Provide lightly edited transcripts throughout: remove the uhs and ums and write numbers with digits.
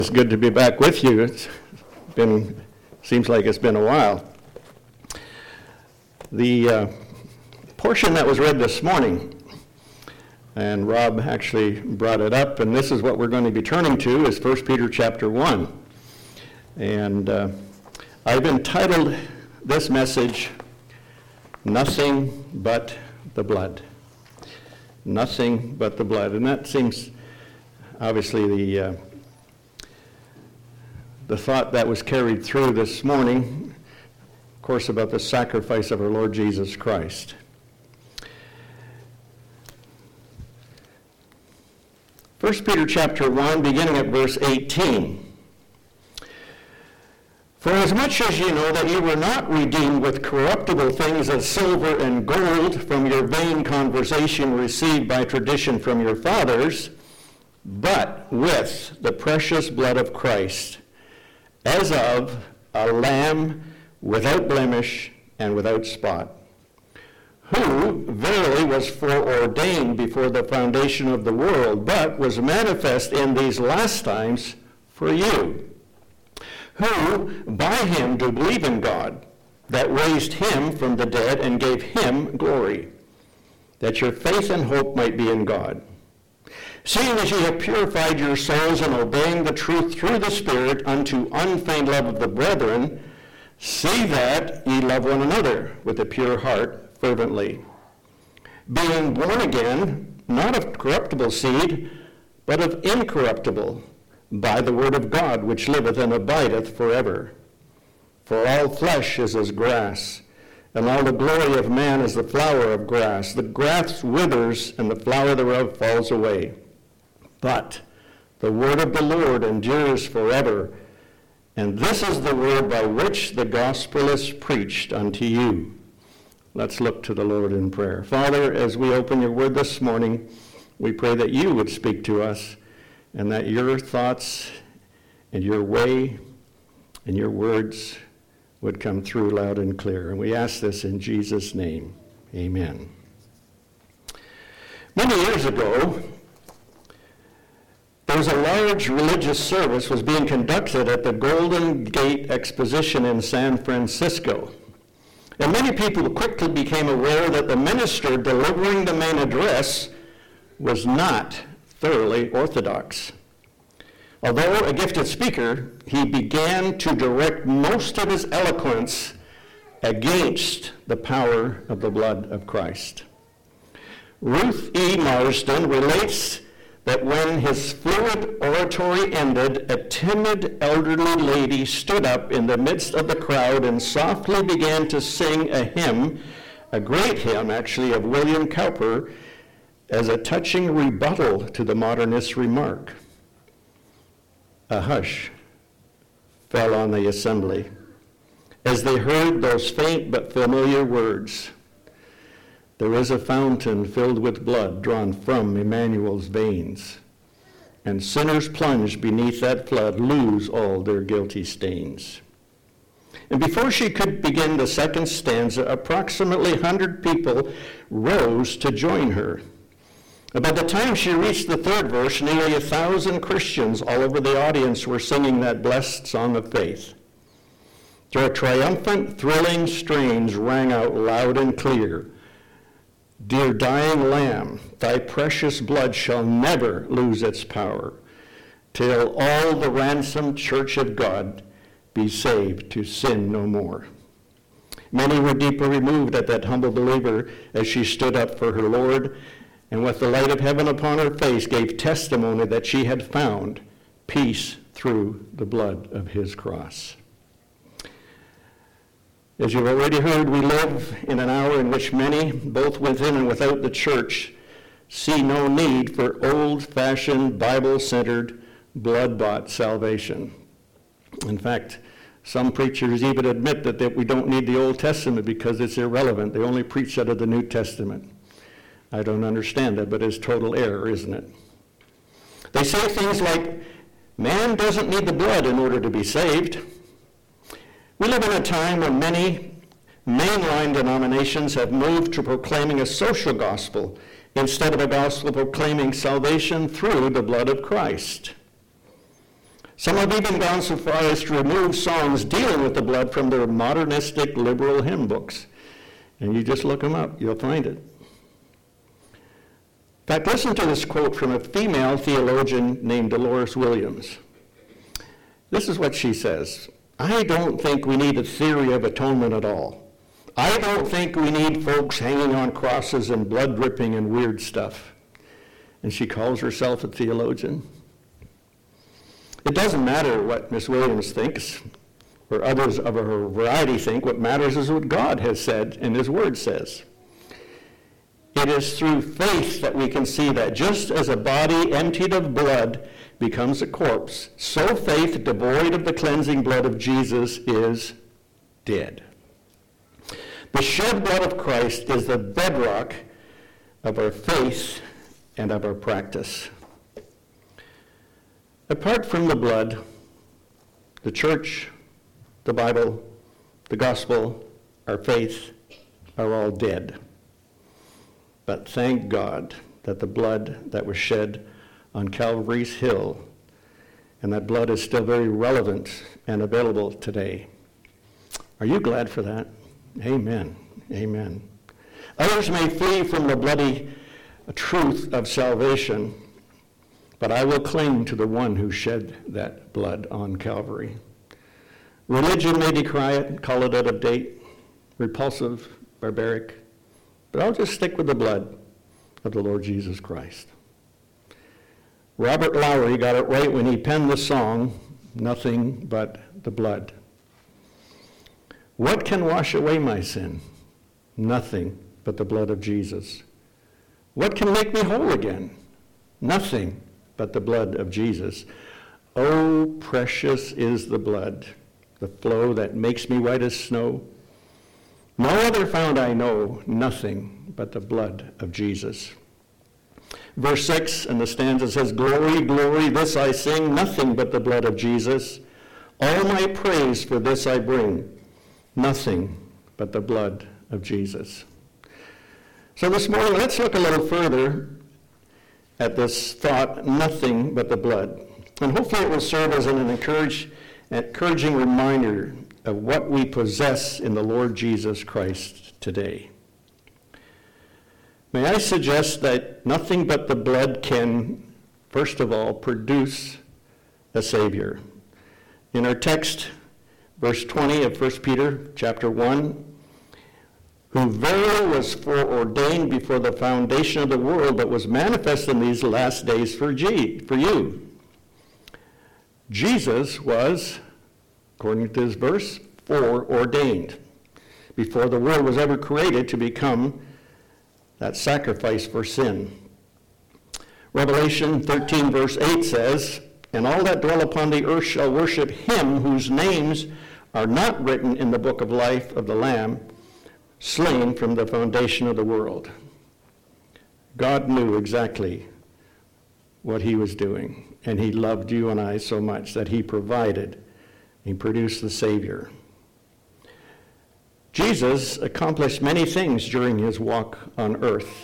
It's good to be back with you. Seems like it's been a while. The portion that was read this morning, and Rob actually brought it up, and this is what we're going to be turning to, is 1 Peter chapter 1. And I've entitled this message, Nothing But the Blood. Nothing but the blood. And that seems obviously the thought that was carried through this morning, of course, about the sacrifice of our Lord Jesus Christ. First Peter chapter 1, beginning at verse 18. For as much as you know that you were not redeemed with corruptible things as silver and gold from your vain conversation received by tradition from your fathers, but with the precious blood of Christ, as of a lamb without blemish and without spot, who verily was foreordained before the foundation of the world, but was manifest in these last times for you, who by him do believe in God, that raised him from the dead and gave him glory, that your faith and hope might be in God. Seeing as ye have purified your souls in obeying the truth through the Spirit unto unfeigned love of the brethren, see that ye love one another with a pure heart fervently, being born again, not of corruptible seed, but of incorruptible, by the word of God, which liveth and abideth forever. For all flesh is as grass, and all the glory of man is the flower of grass. The grass withers, and the flower thereof falls away. But the word of the Lord endures forever. And this is the word by which the gospel is preached unto you. Let's look to the Lord in prayer. Father, as we open your word this morning, we pray that you would speak to us, and that your thoughts and your way and your words would come through loud and clear. And we ask this in Jesus' name. Amen. Many years ago, there was a large religious service was being conducted at the Golden Gate Exposition in San Francisco. And many people quickly became aware that the minister delivering the main address was not thoroughly orthodox. Although a gifted speaker, he began to direct most of his eloquence against the power of the blood of Christ. Ruth E. Marsden relates that when his fluid oratory ended, a timid elderly lady stood up in the midst of the crowd and softly began to sing a hymn, a great hymn actually, of William Cowper, as a touching rebuttal to the modernist remark. A hush fell on the assembly as they heard those faint but familiar words. There is a fountain filled with blood drawn from Emmanuel's veins, and sinners plunged beneath that flood lose all their guilty stains. And before she could begin the second stanza, approximately 100 people rose to join her. And by the time she reached the third verse, nearly 1,000 Christians all over the audience were singing that blessed song of faith. Their triumphant, thrilling strains rang out loud and clear. Dear dying Lamb, thy precious blood shall never lose its power, till all the ransomed church of God be saved to sin no more. Many were deeply moved at that humble believer as she stood up for her Lord, and with the light of heaven upon her face gave testimony that she had found peace through the blood of his cross. As you've already heard, we live in an hour in which many, both within and without the church, see no need for old-fashioned, Bible-centered, blood-bought salvation. In fact, some preachers even admit that we don't need the Old Testament because it's irrelevant. They only preach out of the New Testament. I don't understand that, but it's total error, isn't it? They say things like, man doesn't need the blood in order to be saved. We live in a time when many mainline denominations have moved to proclaiming a social gospel instead of a gospel proclaiming salvation through the blood of Christ. Some have even gone so far as to remove songs dealing with the blood from their modernistic liberal hymn books. And you just look them up, you'll find it. In fact, listen to this quote from a female theologian named Dolores Williams. This is what she says. I don't think we need a theory of atonement at all. I don't think we need folks hanging on crosses and blood dripping and weird stuff. And she calls herself a theologian. It doesn't matter what Miss Williams thinks or others of her variety think. What matters is what God has said and his word says. It is through faith that we can see that just as a body emptied of blood becomes a corpse, so faith devoid of the cleansing blood of Jesus is dead. The shed blood of Christ is the bedrock of our faith and of our practice. Apart from the blood, the church, the Bible, the gospel, our faith are all dead. But thank God that the blood that was shed on Calvary's Hill, and that blood is still very relevant and available today. Are you glad for that? Amen. Amen. Others may flee from the bloody truth of salvation, but I will cling to the one who shed that blood on Calvary. Religion may decry it, call it out of date, repulsive, barbaric, but I'll just stick with the blood of the Lord Jesus Christ. Robert Lowry got it right when he penned the song, Nothing But the Blood. What can wash away my sin? Nothing but the blood of Jesus. What can make me whole again? Nothing but the blood of Jesus. Oh, precious is the blood, the flow that makes me white as snow. No other found I know, nothing but the blood of Jesus. Verse 6 in the stanza says, Glory, glory, this I sing, nothing but the blood of Jesus. All my praise for this I bring, nothing but the blood of Jesus. So this morning, let's look a little further at this thought, nothing but the blood. And hopefully it will serve as an encouraging reminder of what we possess in the Lord Jesus Christ today. May I suggest that nothing but the blood can, first of all, produce a Savior. In our text, verse 20 of 1 Peter chapter 1, who verily was foreordained before the foundation of the world, but was manifest in these last days for you. Jesus was, according to this verse, foreordained before the world was ever created to become that sacrifice for sin. Revelation 13 verse 8 says, And all that dwell upon the earth shall worship him whose names are not written in the book of life of the Lamb, slain from the foundation of the world. God knew exactly what he was doing, and he loved you and I so much that he provided, he produced the Savior. Jesus accomplished many things during his walk on earth.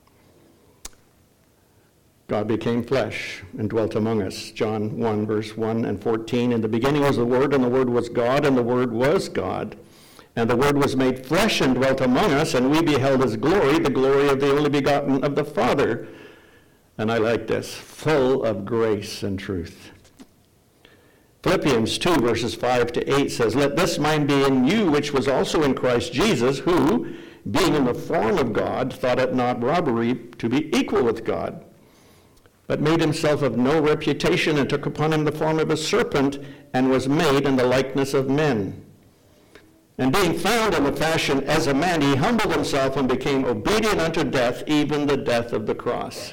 God became flesh and dwelt among us. John 1, verse 1 and 14. In the beginning was the Word, and the Word was God, and the Word was God. And the Word was made flesh and dwelt among us, and we beheld his glory, the glory of the only begotten of the Father. And I like this, full of grace and truth. Philippians 2, verses 5 to 8 says, Let this mind be in you, which was also in Christ Jesus, who, being in the form of God, thought it not robbery to be equal with God, but made himself of no reputation, and took upon him the form of a serpent, and was made in the likeness of men. And being found in the fashion as a man, he humbled himself and became obedient unto death, even the death of the cross.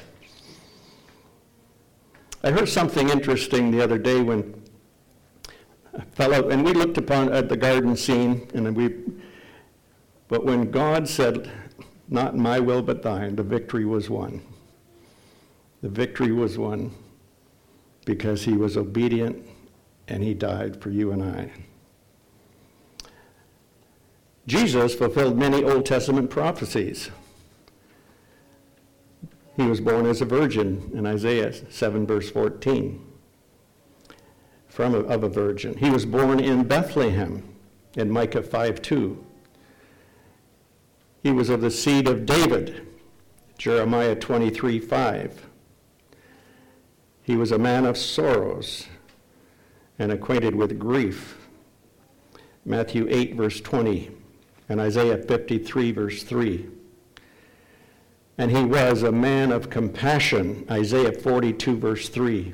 I heard something interesting the other day when a fellow, and we looked upon at the garden scene, but when God said, Not my will but thine, the victory was won. The victory was won because he was obedient and he died for you and I. Jesus fulfilled many Old Testament prophecies. He was born as a virgin in Isaiah 7, verse 14. of a virgin. He was born in Bethlehem in Micah 5:2. He was of the seed of David, Jeremiah 23:5. He was a man of sorrows and acquainted with grief, Matthew 8, verse 20, and Isaiah 53, verse 3. And he was a man of compassion, Isaiah 42, verse 3.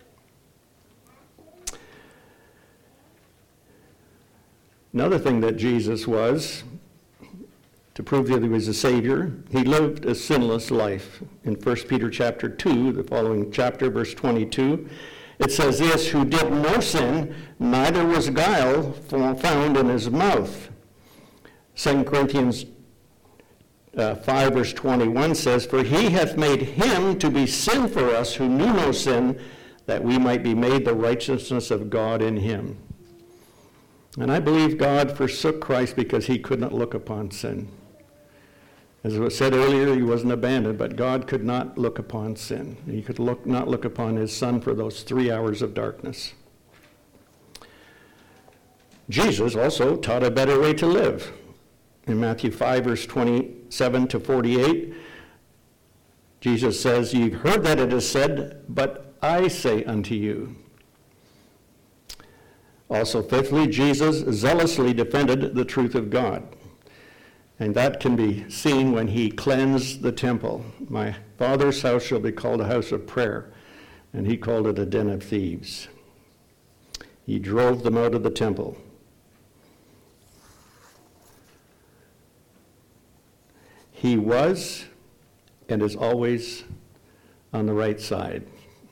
Another thing that Jesus was, to prove that he was a Savior, he lived a sinless life. In 1 Peter chapter 2, the following chapter, verse 22, it says this, who did no sin, neither was guile found in his mouth. 2 Corinthians 5, verse 21 says, for he hath made him to be sin for us who knew no sin, that we might be made the righteousness of God in him. And I believe God forsook Christ because he could not look upon sin. As was said earlier, he wasn't abandoned, but God could not look upon sin. He could not look upon his Son for those 3 hours of darkness. Jesus also taught a better way to live. In Matthew 5, verse 27 to 48, Jesus says, you've heard that it is said, but I say unto you. Also, fifthly, Jesus zealously defended the truth of God. And that can be seen when he cleansed the temple. My Father's house shall be called a house of prayer. And he called it a den of thieves. He drove them out of the temple. He was and is always on the right side.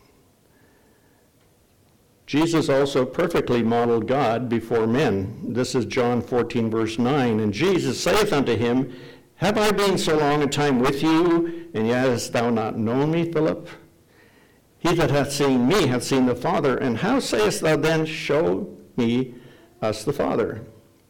Jesus also perfectly modeled God before men. This is John 14, verse 9. And Jesus saith unto him, have I been so long a time with you, and yet hast thou not known me, Philip? He that hath seen me hath seen the Father. And how sayest thou then, show me us the Father?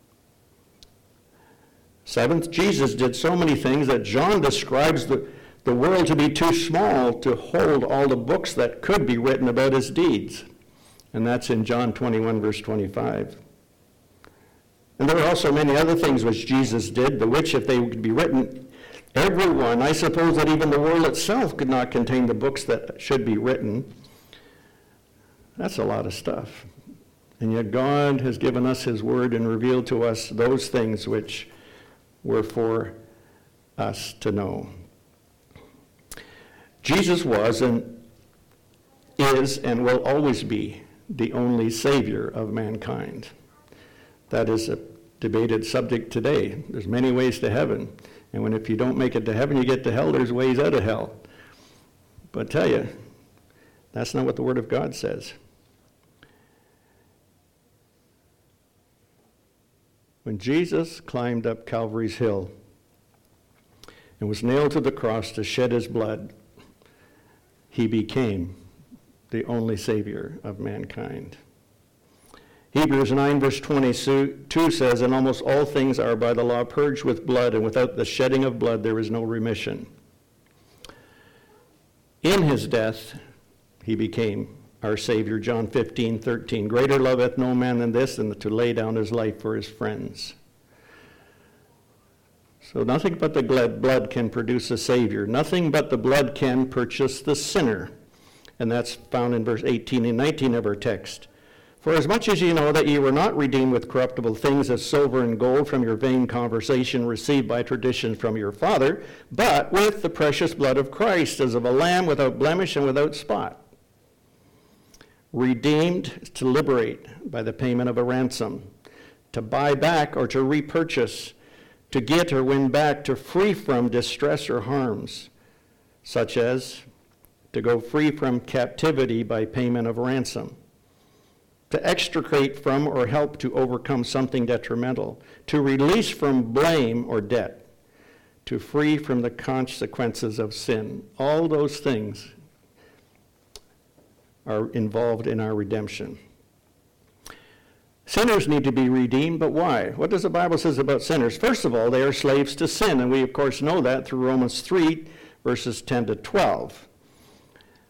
Seventh, Jesus did so many things that John describes the world to be too small to hold all the books that could be written about his deeds. And that's in John 21, verse 25. And there are also many other things which Jesus did, the which, if they could be written, everyone, I suppose that even the world itself could not contain the books that should be written. That's a lot of stuff. And yet God has given us his word and revealed to us those things which were for us to know. Jesus was and is and will always be the only Savior of mankind. That is a debated subject today. There's many ways to heaven. And if you don't make it to heaven, you get to hell, there's ways out of hell. But I tell you, that's not what the Word of God says. When Jesus climbed up Calvary's hill and was nailed to the cross to shed his blood, he became the only Savior of mankind. Hebrews 9, verse 22 says, and almost all things are by the law purged with blood, and without the shedding of blood there is no remission. In his death, he became our Savior. John 15:13. Greater love hath no man than this, than to lay down his life for his friends. So nothing but the blood can produce a Savior. Nothing but the blood can purchase the sinner. And that's found in verse 18 and 19 of our text. For as much as ye know that ye were not redeemed with corruptible things as silver and gold from your vain conversation received by tradition from your father, but with the precious blood of Christ, as of a lamb without blemish and without spot. Redeemed, to liberate by the payment of a ransom, to buy back or to repurchase, to get or win back, to free from distress or harms, such as to go free from captivity by payment of ransom, to extricate from or help to overcome something detrimental, to release from blame or debt, to free from the consequences of sin. All those things are involved in our redemption. Sinners need to be redeemed, but why? What does the Bible say about sinners? First of all, they are slaves to sin, and we of course know that through Romans 3, verses 10 to 12.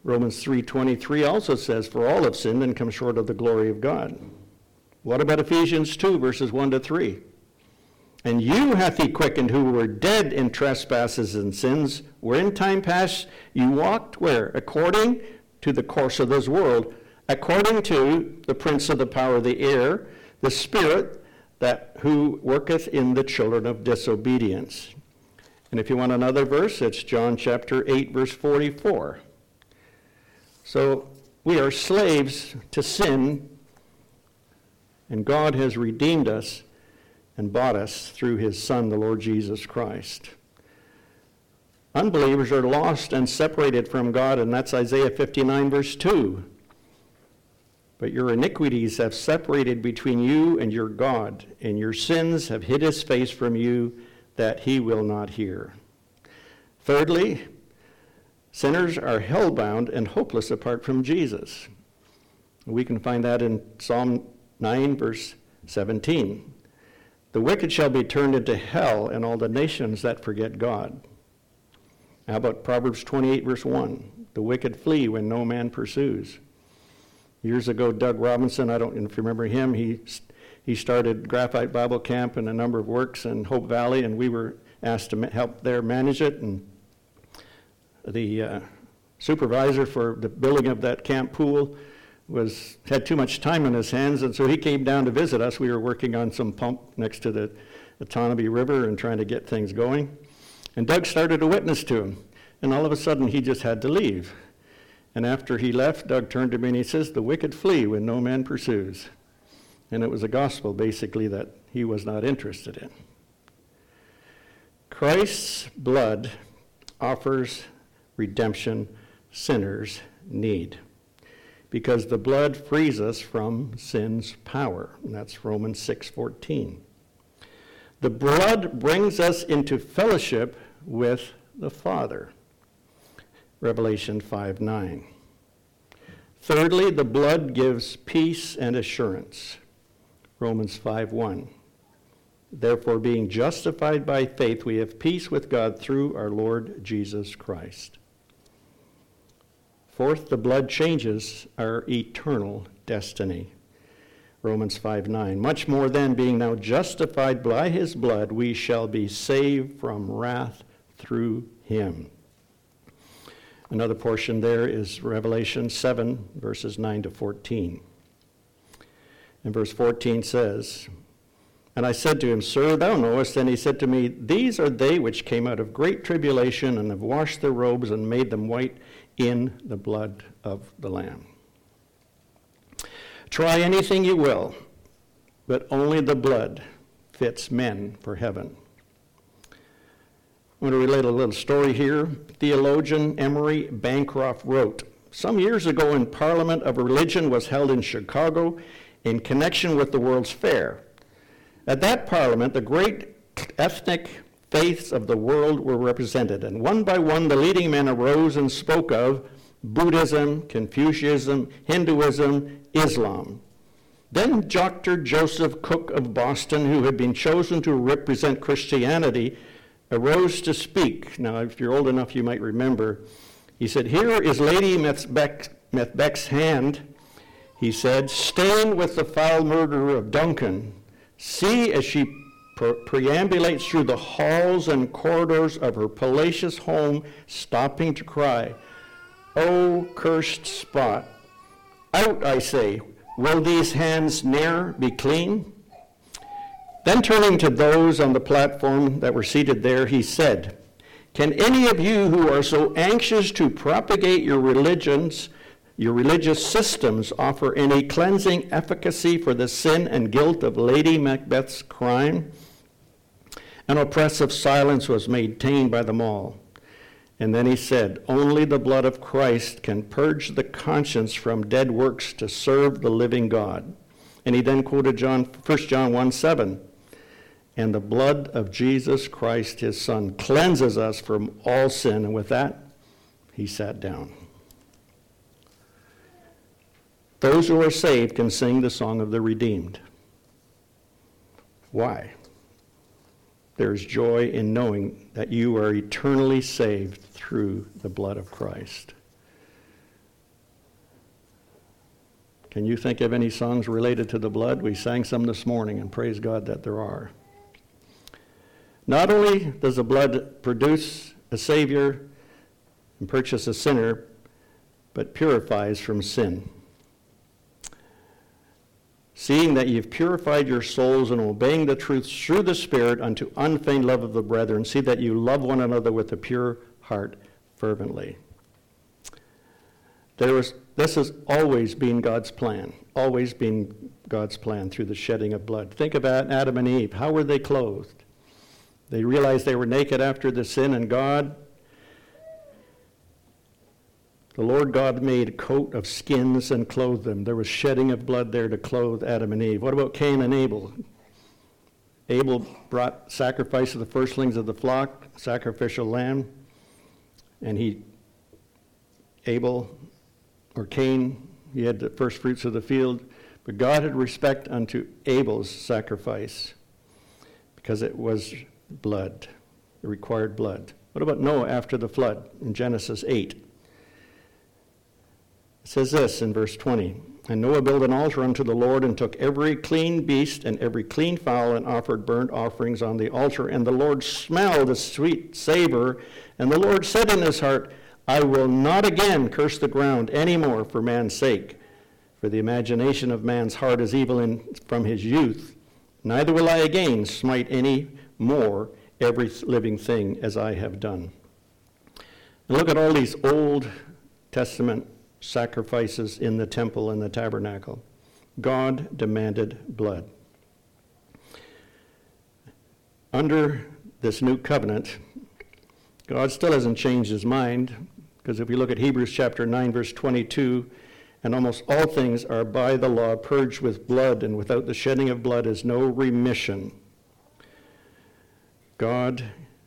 Romans 3:23 also says, "For all have sinned and come short of the glory of God." What about Ephesians 2, verses 1 to 3? "And you hath he quickened who were dead in trespasses and sins, where in time past you walked," where? "According to the course of this world, according to the prince of the power of the air, the spirit that who worketh in the children of disobedience." And if you want another verse, it's John chapter 8, verse 44. So we are slaves to sin, and God has redeemed us and bought us through his Son, the Lord Jesus Christ. Unbelievers are lost and separated from God, and that's Isaiah 59, verse 2. "But your iniquities have separated between you and your God, and your sins have hid his face from you, that he will not hear." Thirdly, sinners are hell-bound and hopeless apart from Jesus. We can find that in Psalm 9, verse 17. "The wicked shall be turned into hell, and all the nations that forget God." How about Proverbs 28, verse 1? "The wicked flee when no man pursues." Years ago, Doug Robinson, I don't know if you remember him, he started Graphite Bible Camp and a number of works in Hope Valley, and we were asked to help there manage it. And the supervisor for the building of that camp pool had too much time on his hands, and so he came down to visit us. We were working on some pump next to the Otonabee River and trying to get things going. And Doug started to witness to him, and all of a sudden he just had to leave. And after he left, Doug turned to me and he says, "The wicked flee when no man pursues." And it was a gospel, basically, that he was not interested in. Christ's blood offers redemption sinners need, because the blood frees us from sin's power. And that's Romans 6:14. The blood brings us into fellowship with the Father. Revelation 5:9. Thirdly, the blood gives peace and assurance. Romans 5:1. Therefore, being justified by faith, we have peace with God through our Lord Jesus Christ. Fourth, the blood changes our eternal destiny. Romans 5:9. Much more then, being now justified by his blood, we shall be saved from wrath through him. Another portion there is Revelation 7, verses 9 to 14. And verse 14 says, "And I said to him, Sir, thou knowest. And he said to me, These are they which came out of great tribulation, and have washed their robes and made them white in the blood of the Lamb." Try anything you will, but only the blood fits men for heaven. I want to relate a little story here. Theologian Emery Bancroft wrote, "Some years ago, in Parliament of Religion was held in Chicago in connection with the World's Fair. At that Parliament, the great ethnic faiths of the world were represented, and one by one the leading men arose and spoke of Buddhism, Confucianism, Hinduism, Islam. Then Dr. Joseph Cook of Boston, who had been chosen to represent Christianity, arose to speak." Now, if you're old enough, you might remember. He said, "Here is Lady Macbeth's hand," he said, "stained with the foul murder of Duncan. See as she perambulates through the halls and corridors of her palatial home, stopping to cry, 'O cursed spot! Out, I say, will these hands ne'er be clean?' Then turning to those on the platform that were seated there, he said, 'Can any of you who are so anxious to propagate your religious systems offer any cleansing efficacy for the sin and guilt of Lady Macbeth's crime?' An oppressive silence was maintained by them all. And then he said, 'Only the blood of Christ can purge the conscience from dead works to serve the living God.' And he then quoted 1 John 1:7. And the blood of Jesus Christ, his Son, cleanses us from all sin. And with that, he sat down. Those who are saved can sing the song of the redeemed. Why? There's joy in knowing that you are eternally saved through the blood of Christ. Can you think of any songs related to the blood? We sang some this morning, and praise God that there are. Not only does the blood produce a Savior and purchase a sinner, but purifies from sin. Seeing that you've purified your souls and obeying the truth through the Spirit unto unfeigned love of the brethren, see that you love one another with a pure heart fervently. This has always been God's plan, always been God's plan through the shedding of blood. Think about Adam and Eve. How were they clothed? They realized they were naked after the sin, and the Lord God made a coat of skins and clothed them. There was shedding of blood there to clothe Adam and Eve. What about Cain and Abel? Abel brought sacrifice of the firstlings of the flock, sacrificial lamb, and Cain, he had the first fruits of the field, but God had respect unto Abel's sacrifice because it was blood. It required blood. What about Noah after the flood in Genesis 8? It says this in verse 20, "And Noah built an altar unto the Lord and took every clean beast and every clean fowl and offered burnt offerings on the altar. And the Lord smelled a sweet savor. And the Lord said in his heart, I will not again curse the ground any more for man's sake. For the imagination of man's heart is evil from his youth. Neither will I again smite any more every living thing as I have done." And look at all these Old Testament sacrifices in the temple and the tabernacle. God demanded blood. Under this new covenant, God still hasn't changed his mind, because if we look at Hebrews chapter 9, verse 22, "And almost all things are by the law purged with blood, and without the shedding of blood is no remission." God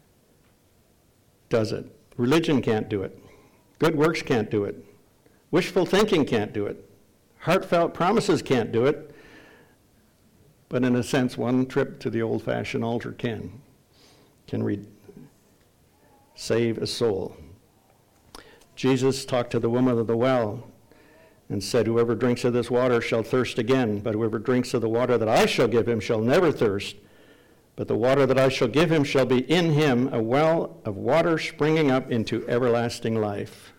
does it. Religion can't do it. Good works can't do it. Wishful thinking can't do it. Heartfelt promises can't do it. But in a sense, one trip to the old-fashioned altar can save a soul. Jesus talked to the woman of the well and said, "Whoever drinks of this water shall thirst again, but whoever drinks of the water that I shall give him shall never thirst. But the water that I shall give him shall be in him a well of water springing up into everlasting life."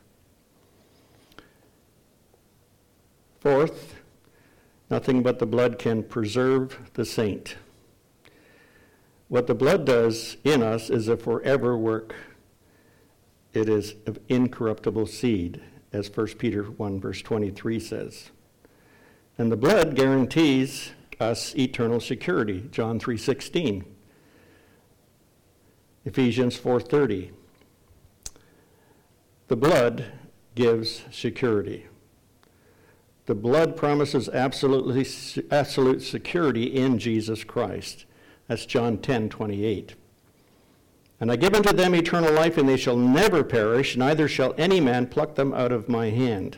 Fourth, nothing but the blood can preserve the saint. What the blood does in us is a forever work. It is of incorruptible seed, as 1 Peter 1 verse 23 says. And the blood guarantees us eternal security, John 3:16. Ephesians 4:30. The blood gives security. The blood promises absolute security in Jesus Christ. That's John 10:28. "And I give unto them eternal life, and they shall never perish, neither shall any man pluck them out of my hand."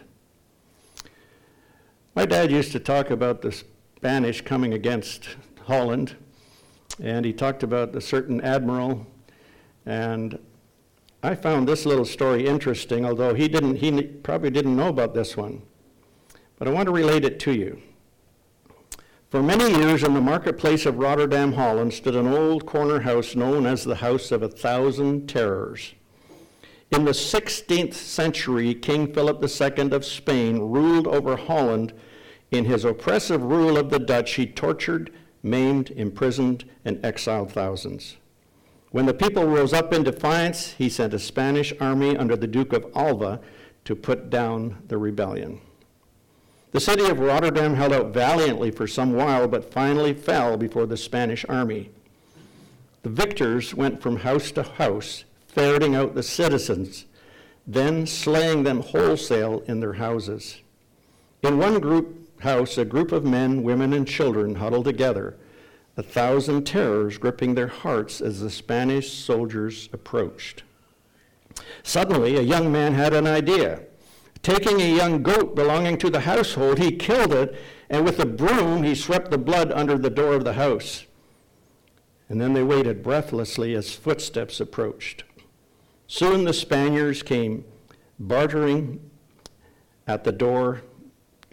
My dad used to talk about the Spanish coming against Holland, and he talked about a certain admiral, and I found this little story interesting, although he probably didn't know about this one. But I want to relate it to you. For many years in the marketplace of Rotterdam, Holland, stood an old corner house known as the House of 1,000 Terrors. In the 16th century, King Philip II of Spain ruled over Holland. In his oppressive rule of the Dutch, he tortured, maimed, imprisoned, and exiled thousands. When the people rose up in defiance, he sent a Spanish army under the Duke of Alva to put down the rebellion. The city of Rotterdam held out valiantly for some while, but finally fell before the Spanish army. The victors went from house to house, ferreting out the citizens, then slaying them wholesale in their houses. In one house, a group of men, women, and children huddled together, 1,000 terrors gripping their hearts as the Spanish soldiers approached. Suddenly, a young man had an idea. Taking a young goat belonging to the household, he killed it, and with a broom he swept the blood under the door of the house. And then they waited breathlessly as footsteps approached. Soon the Spaniards came bartering at the door,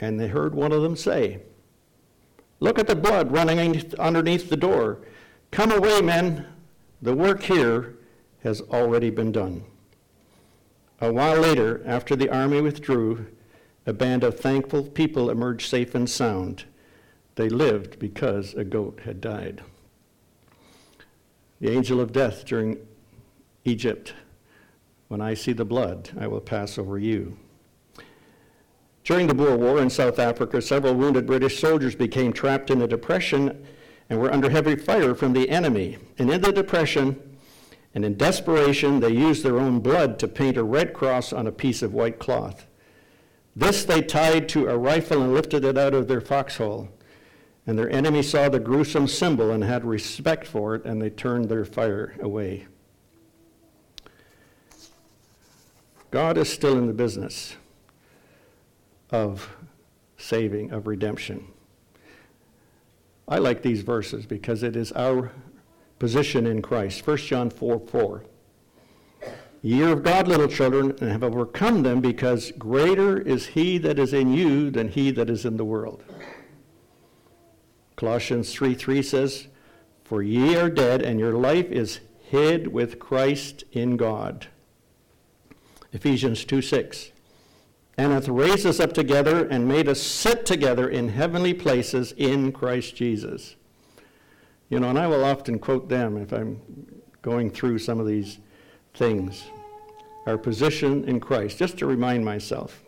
And they heard one of them say, "Look at the blood running underneath the door. Come away, men. The work here has already been done." A while later, after the army withdrew, a band of thankful people emerged safe and sound. They lived because a goat had died. The angel of death during Egypt, "When I see the blood, I will pass over you." During the Boer War in South Africa, several wounded British soldiers became trapped in a depression and were under heavy fire from the enemy. And in the depression and in desperation, they used their own blood to paint a red cross on a piece of white cloth. This they tied to a rifle and lifted it out of their foxhole. And their enemy saw the gruesome symbol and had respect for it, and they turned their fire away. God is still in the business of saving, of redemption. I like these verses because it is our position in Christ. 1 John 4:4. "Ye are of God, little children, and have overcome them, because greater is he that is in you than he that is in the world." Colossians 3:3 says, "For ye are dead, and your life is hid with Christ in God." Ephesians 2:6. "And hath raised us up together and made us sit together in heavenly places in Christ Jesus." You know, and I will often quote them if I'm going through some of these things. Our position in Christ, just to remind myself.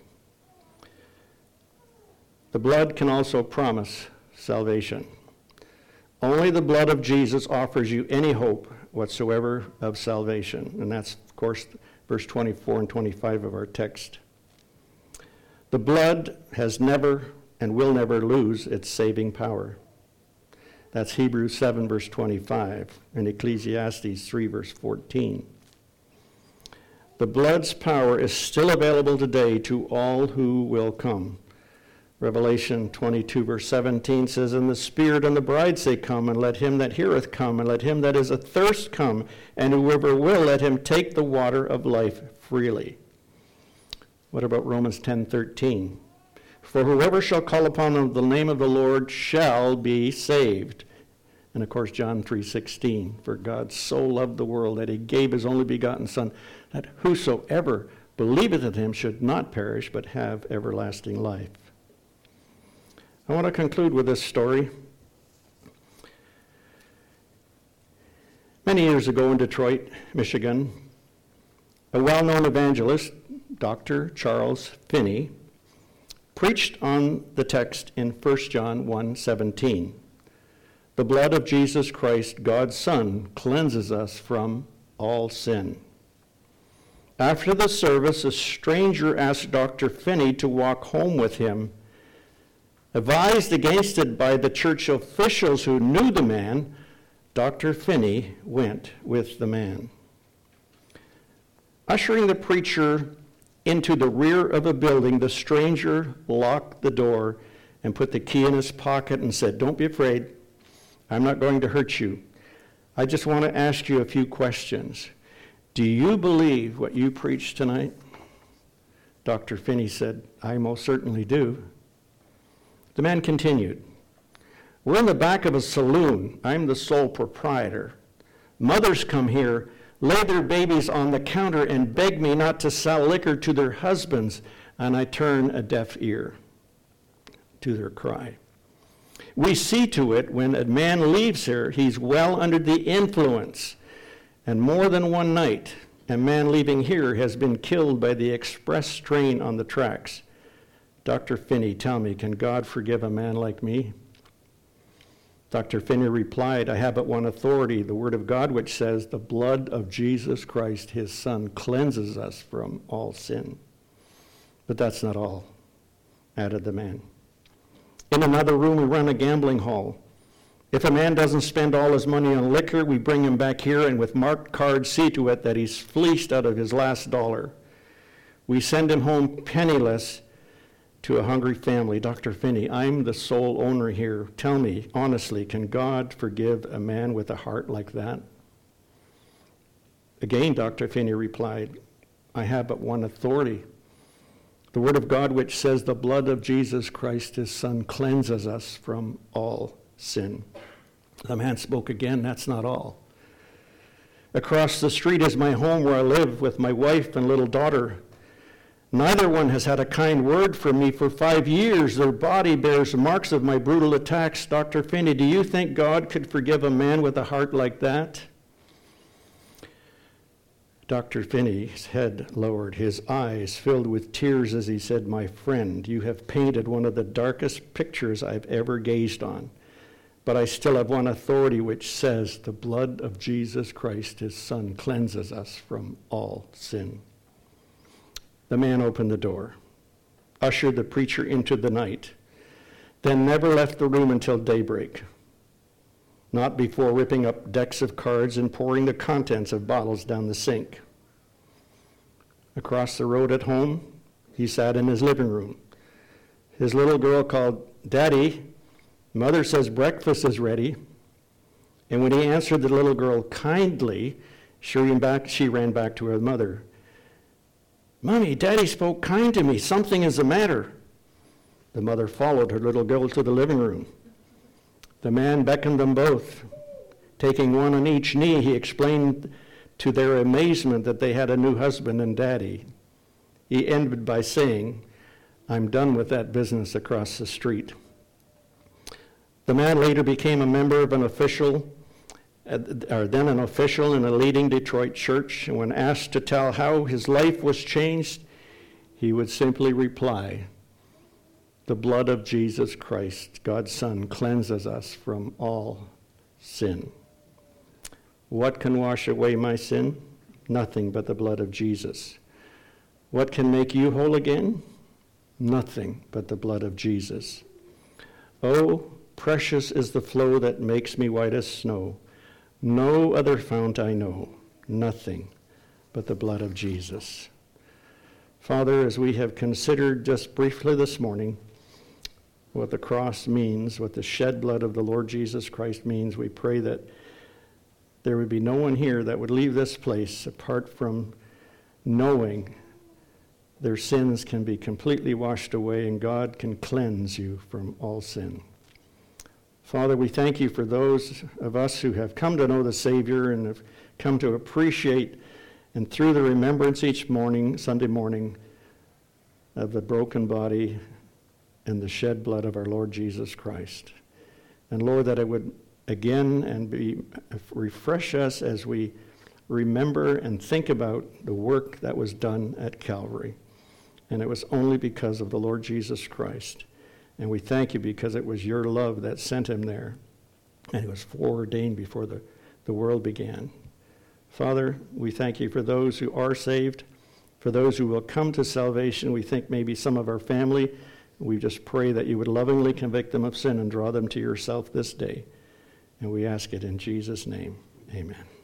The blood can also promise salvation. Only the blood of Jesus offers you any hope whatsoever of salvation. And that's, of course, verse 24 and 25 of our text. The blood has never and will never lose its saving power. That's Hebrews 7, verse 25, and Ecclesiastes 3, verse 14. The blood's power is still available today to all who will come. Revelation 22, verse 17 says, "And the Spirit and the bride say, Come, and let him that heareth come, and let him that is athirst come, and whoever will, let him take the water of life freely." What about Romans 10:13? "For whoever shall call upon the name of the Lord shall be saved." And of course, John 3:16, "For God so loved the world that he gave his only begotten Son, that whosoever believeth in him should not perish, but have everlasting life." I want to conclude with this story. Many years ago in Detroit, Michigan, a well-known evangelist, Dr. Charles Finney, preached on the text in 1 John 1:17. "The blood of Jesus Christ, God's Son, cleanses us from all sin." After the service, a stranger asked Dr. Finney to walk home with him. Advised against it by the church officials who knew the man, Dr. Finney went with the man. Ushering the preacher into the rear of a building, the stranger locked the door and put the key in his pocket and said, "Don't be afraid. I'm not going to hurt you. I just want to ask you a few questions. Do you believe what you preached tonight?" Dr. Finney said, "I most certainly do." The man continued, "We're in the back of a saloon. I'm the sole proprietor. Mothers come here, lay their babies on the counter, and beg me not to sell liquor to their husbands, and I turn a deaf ear to their cry. We see to it when a man leaves here, he's well under the influence. And more than one night, a man leaving here has been killed by the express train on the tracks. Dr. Finney, tell me, can God forgive a man like me?" Dr. Finney replied, "I have but one authority, the word of God, which says, the blood of Jesus Christ, his Son, cleanses us from all sin." "But that's not all," added the man. "In another room, we run a gambling hall. If a man doesn't spend all his money on liquor, we bring him back here and with marked cards see to it that he's fleeced out of his last dollar. We send him home penniless to a hungry family. Dr. Finney, I'm the sole owner here. Tell me, honestly, can God forgive a man with a heart like that?" Again, Dr. Finney replied, "I have but one authority, The word of God which says the blood of Jesus Christ, his Son, cleanses us from all sin. The man spoke again, that's not all. Across the street is my home where I live with my wife and little daughter. Neither one has had a kind word from me for 5 years. Their body bears marks of my brutal attacks. Dr. Finney, do you think God could forgive a man with a heart like that? Dr. Finney's head lowered, his eyes filled with tears as he said, "My friend, you have painted one of the darkest pictures I've ever gazed on. But I still have one authority which says the blood of Jesus Christ, his Son, cleanses us from all sin." The man opened the door, ushered the preacher into the night, then never left the room until daybreak, not before ripping up decks of cards and pouring the contents of bottles down the sink. Across the road at home, he sat in his living room. His little girl called, "Daddy, Mother says breakfast is ready." And when he answered the little girl kindly, she ran back to her mother. "Mommy, Daddy spoke kind to me. Something is the matter." The mother followed her little girl to the living room. The man beckoned them both. Taking one on each knee, he explained to their amazement that they had a new husband and daddy. He ended by saying, "I'm done with that business across the street." The man later became a member of an official in a leading Detroit church, and when asked to tell how his life was changed, he would simply reply, "The blood of Jesus Christ, God's Son, cleanses us from all sin." What can wash away my sin? Nothing but the blood of Jesus. What can make you whole again? Nothing but the blood of Jesus. Oh, precious is the flow that makes me white as snow. No other fount I know, nothing but the blood of Jesus. Father, as we have considered just briefly this morning what the cross means, what the shed blood of the Lord Jesus Christ means, we pray that there would be no one here that would leave this place apart from knowing their sins can be completely washed away and God can cleanse you from all sin. Father, we thank you for those of us who have come to know the Savior and have come to appreciate, and through the remembrance each morning, Sunday morning, of the broken body and the shed blood of our Lord Jesus Christ. And Lord, that it would again and refresh us as we remember and think about the work that was done at Calvary. And it was only because of the Lord Jesus Christ. And we thank you because it was your love that sent him there. And it was foreordained before the world began. Father, we thank you for those who are saved, for those who will come to salvation. We think maybe some of our family. We just pray that you would lovingly convict them of sin and draw them to yourself this day. And we ask it in Jesus' name. Amen.